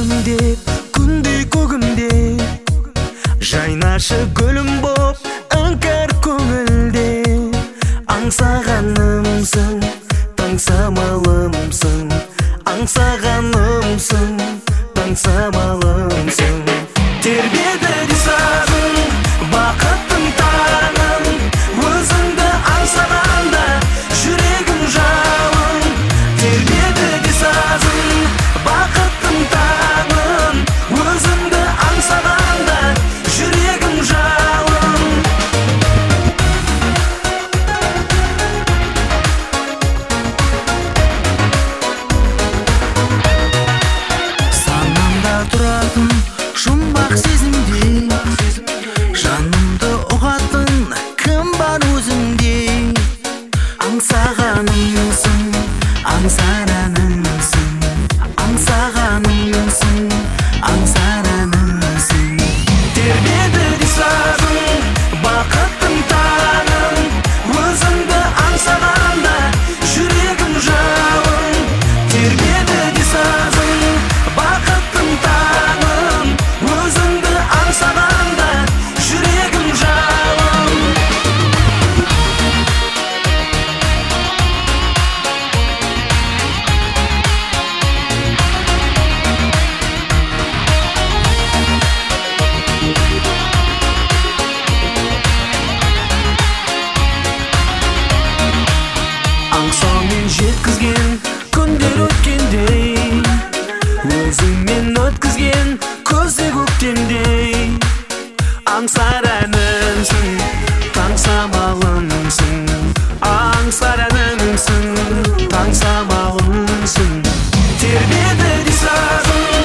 деп күндей көгімде жайнашы гүлім боп іңкәр көңілде аңсағанымсың таң самалымсың аңсағанымсың таң самалымсың тербеді ризағың бақыттың таңын өзіңді аңсағанда жүрегім жалын тербеді ризағың бақыттың таңын өзіңді аңсағанда жүрегім жалын санамда тұратын жұмбақ сезімде жанымды ұғатын кім бар өзіңде аңсағанымсың аңсағанымсың аңсағанымсың аңсағанымсың тербеді ризағың бақыттың таңын өзіңді аңсағанда жүрегім жалын тербеді ризағың бақыттың таңын өзіңді аңсағанда жүрегім жалын аңсаумен жеткізген күндер өткендей өзіңмен өткізген көзде көктемдей аңсар әнімсің таң самалымсың аңсар әнімсің таң самалымсың тербеді ризағың